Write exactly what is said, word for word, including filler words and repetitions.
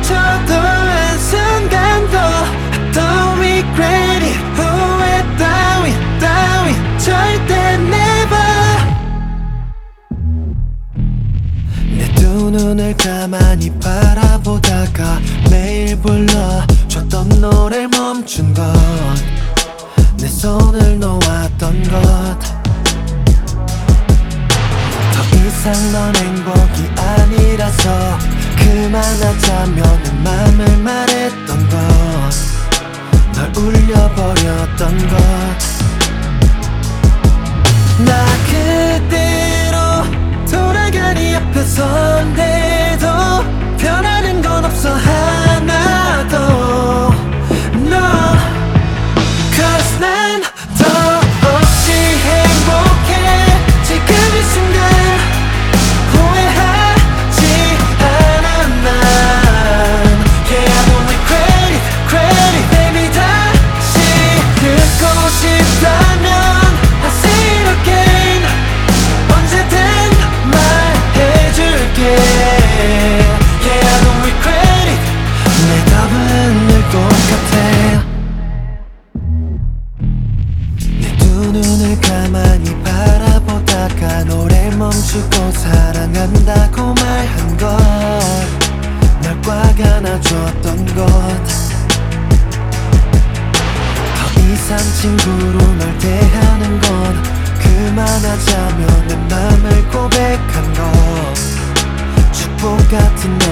스쳐도 한순간도 I don't regret it. 후회 따위 따위 절대 never. 내 두 눈을 가만히 바라보다가 매일 불러줬던 노래를 멈춘 것, 내 손을 놓았던 것. 더 이상 넌 행복이 아니라서 그만하자며 내 맘을 말했던 것, 널 울려버렸던 것. 나 그대로 돌아가니 앞에 선대도 변하는 건 없어 하나도. No, cause 난 더없이 행복해. 지금 이 순간 후회하지 않아 난. Yeah, I don't regret it, regret it. Baby 다시 듣고 싶다면 I say it again. 언제든 말해줄게. Yeah, I don't regret it. 내 답은 늘 똑같아. 내 두 눈을 가만히 바라보다가 노래 멈추고 사랑한다고 말한 것, 날 꽉 안아줬던 것. 더 이상 친구로 널 대하는 건 그만하자며 내 맘을 고백한 것. 축복 같은